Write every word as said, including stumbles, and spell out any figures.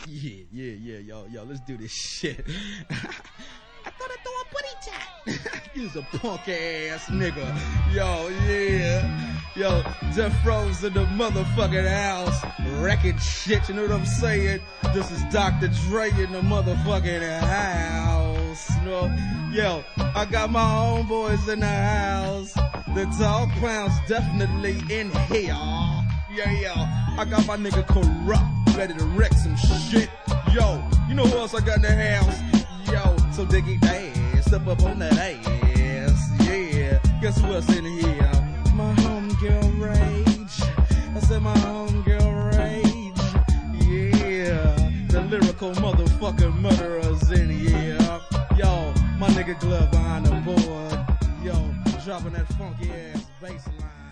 Yeah, yeah, yeah, yo, yo, let's do this shit. I thought I throw a booty chat. You's a punk ass nigga. Yo, yeah. Yo, Death Row's in the motherfucking house. Wrecking shit, you know what I'm saying? This is Doctor Dre in the motherfucking house. You know? Yo, I got my homeboys in the house. The dog clowns definitely in here. Yeah, yo, I got my nigga Corrupt ready to wreck some shit. Yo, you know who else I got in the house? Yo, so diggy ass, step up on that ass. Yeah, guess who else in here? My homegirl Rage. I said my homegirl Rage. Yeah, the lyrical motherfucking murderers in here. Yo, my nigga Glove behind the board. Yo, dropping that funky ass bass line.